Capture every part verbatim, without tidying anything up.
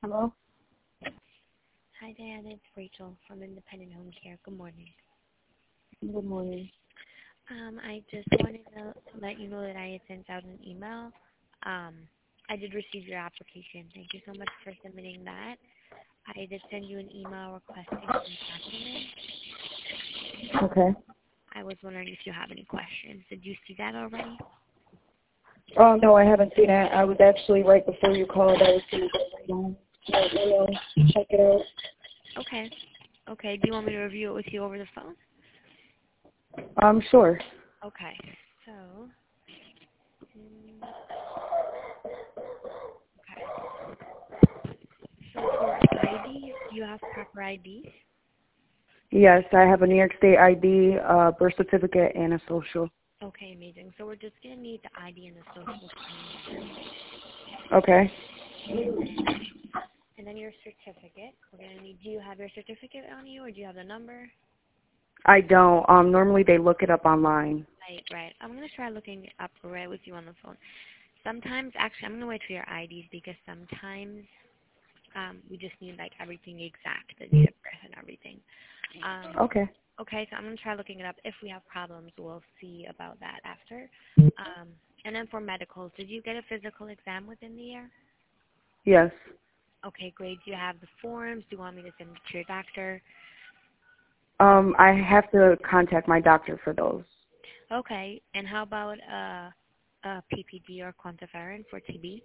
Hello? Hi, Dan. It's Rachel from Independent Home Care. Good morning. Good morning. Um, I just wanted to let you know that I had sent out an email. Um, I did receive your application. Thank you so much for submitting that. I did send you an email requesting some documents. Okay. I was wondering if you have any questions. Did you see that already? Oh, no, I haven't seen it. I was actually right before you called. I was going to go right on. my email, check it out. Okay. Okay. Do you want me to review it with you over the phone? Um, sure. Okay. So, mm, okay. So for I Ds, you have proper I Ds? Yes, I have a New York State I D, uh, birth certificate, and a social. Okay, amazing. So we're just going to need the I D and the social security. Okay. And then, and then your certificate. We're going to need, do you have your certificate on you or do you have the number? I don't. Um, normally they look it up online. Right, right. I'm going to try looking it up right with you on the phone. Sometimes, actually, I'm going to wait for your I Ds because sometimes um, we just need like everything exact, the date of birth and everything. Um, Okay. okay, so I'm going to try looking it up. If we have problems, we'll see about that after. Um, and then for medicals, did you get a physical exam within the year? Yes. Okay, great. Do you have the forms? Do you want me to send it to your doctor? Um, I have to contact my doctor for those. Okay, and how about uh, a P P D or quantiferin for T B?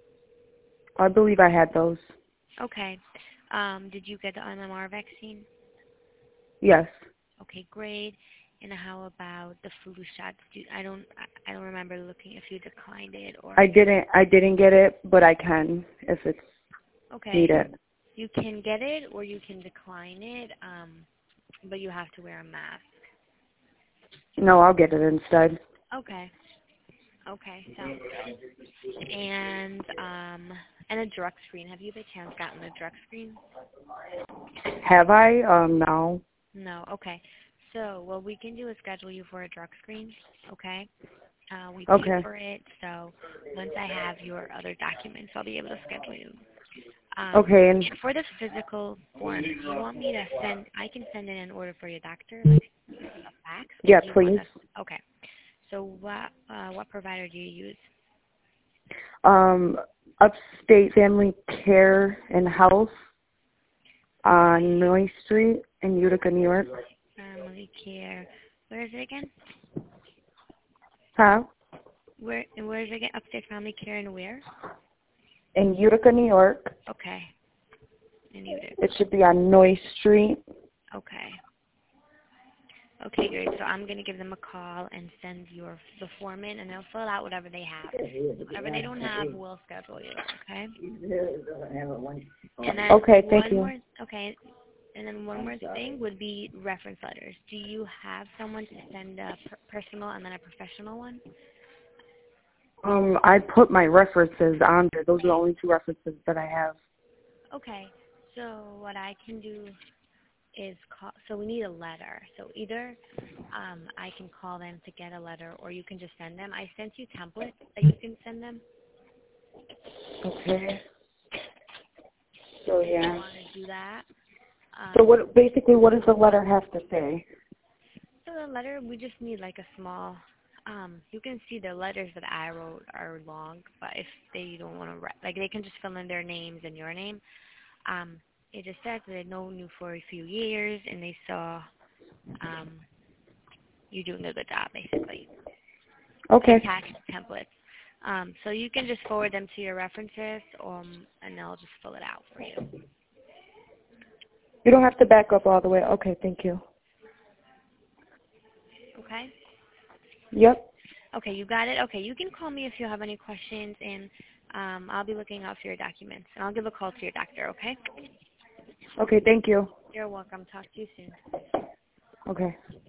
I believe I had those. Okay. Um, did you get the M M R vaccine? Yes. Okay, great. And how about the flu shots? Do, I don't I I don't remember looking if you declined it or. I didn't. I didn't get it, but I can if it's Okay. needed. You can get it or you can decline it, um, but you have to wear a mask. No, I'll get it instead. Okay. Okay, sounds good. And um, and a drug screen. Have you by chance gotten a drug screen? Have I? Um, no. No. Okay. So what we can do is schedule you for a drug screen. Okay. Uh, we pay Okay. for it. So once I have your other documents, I'll be able to schedule you. Um, Okay, and and for the physical form, do you want me to send? I can send in an order for your doctor, like a fax, or yeah, do you want please. us? Okay. So what uh, what provider do you use? Um, Upstate Family Care and Health on Noy Street in Utica, New York. Family Care. Where is it again? Huh? Where and where is it again? Upstate Family Care and where? In Utica, New York. Okay. In Utica. It should be on Noy Street. Okay. Okay, great. So I'm gonna give them a call and send your the form in, and they'll fill out whatever they have. Whatever they don't have, we'll schedule you. Okay. And then Okay, thank one you. more. Okay. And then one more thing would be reference letters. Do you have someone to send a per- personal and then a professional one? Um, I put my references on there. Those are the only two references that I have. Okay. So what I can do is call. So we need a letter. So either um, I can call them to get a letter, or you can just send them. I sent you templates that you can send them. Okay. So If you yeah. want to do that. So Um, what? Basically, what does the letter have to say? so the letter, we just need like a small. Um, you can see the letters that I wrote are long, but if they don't want to write, like they can just fill in their names and your name. Um, it just says that they've known you for a few years and they saw um, you doing a good job, basically. I Okay. attached templates. Um, so you can just forward them to your references, um, and they'll just fill it out for you. You don't have to back up all the way. Okay, thank you. Okay? Yep. Okay, you got it? Okay, you can call me if you have any questions, and um, I'll be looking out for your documents. And I'll give a call to your doctor, okay? Okay, thank you. You're welcome. Talk to you soon. Okay.